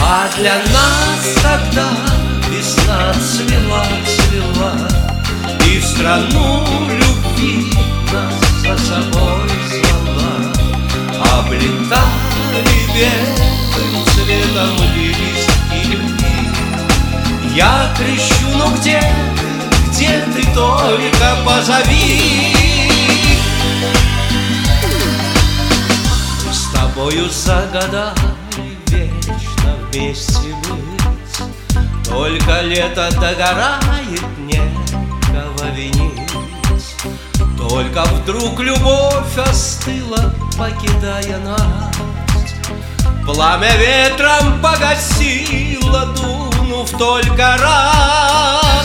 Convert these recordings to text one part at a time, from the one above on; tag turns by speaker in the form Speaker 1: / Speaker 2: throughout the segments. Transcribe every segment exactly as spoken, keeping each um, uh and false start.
Speaker 1: А для нас тогда весна цвела, цвела, и в страну любви нас за собой звала. Облетали белым цветом листки любви. Я кричу: ну где ты, где ты, только позови. Мы с тобою загадали вечно вместе быть, только лето догорает, некого винить. Только вдруг любовь остыла, покидая нас. Пламя ветром погасило, дунув только раз.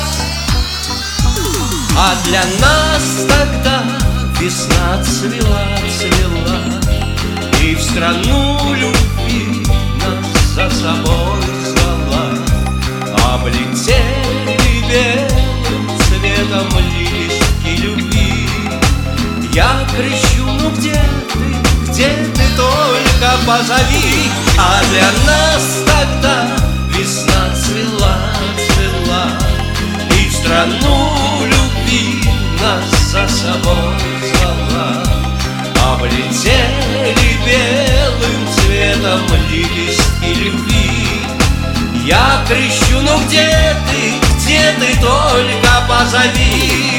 Speaker 1: А для нас тогда весна цвела, цвела, и в страну любви нас за собой звала. Облетели белым цветом листки любви. Я кричу: ну где ты, где ты, только позови. А для нас тогда весна цвела, цвела, и в страну любви нас за собой звала. Облетели белым цветом листки любви. Я кричу: ну где ты, где ты, только позови.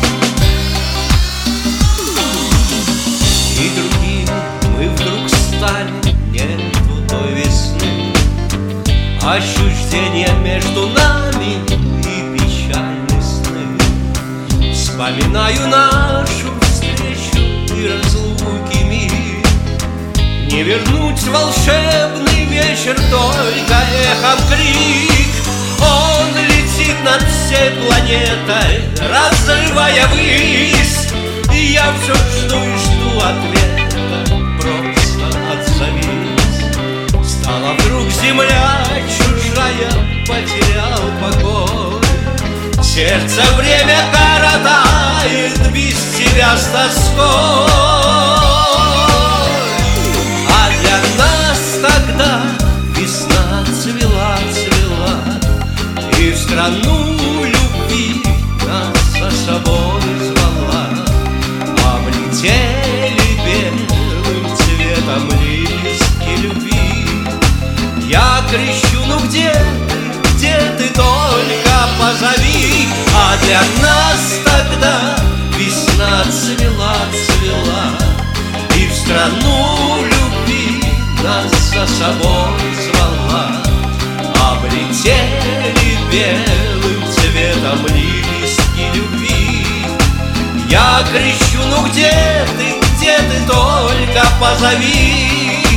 Speaker 1: И другими мы вдруг стали, нету той весны. Ощущение между нами и печальные сны. Вспоминаю нашу встречу и разлуки мир. Не вернуть волшебный вечер, только эхом крик. Он летит над всей планетой, разрывая высь. И я все жду и жду ответа, просто отзовись. Стала вдруг земля чужая, потерял покой. Сердце время коротает без тебя с тоской. А для нас тогда весна цвела, цвела, и в страну любви нас за собой звала. Облетели белым цветом листки любви. Я кричу: ну где ты, где ты, только позови. А для нас тогда весна цвела, цвела, и в страну любви нас за собой звала. Облетели белым цветом листки любви. Я кричу: ну где ты, где ты, только позови.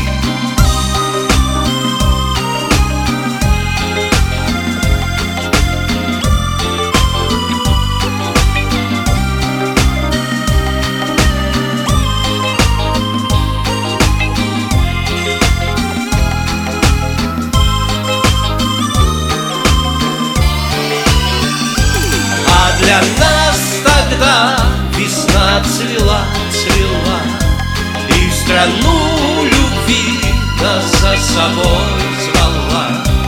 Speaker 1: Для нас тогда весна цвела, цвела, и в страну любви нас за собой звала.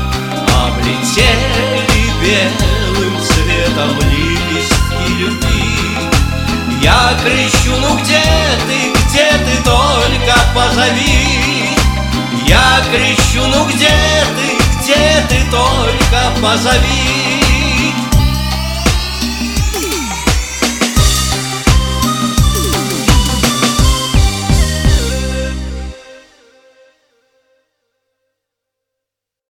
Speaker 1: Облетели белым цветом листки любви. Я кричу: ну где ты, где ты, только позови. Я кричу: ну где ты, где ты, только позови.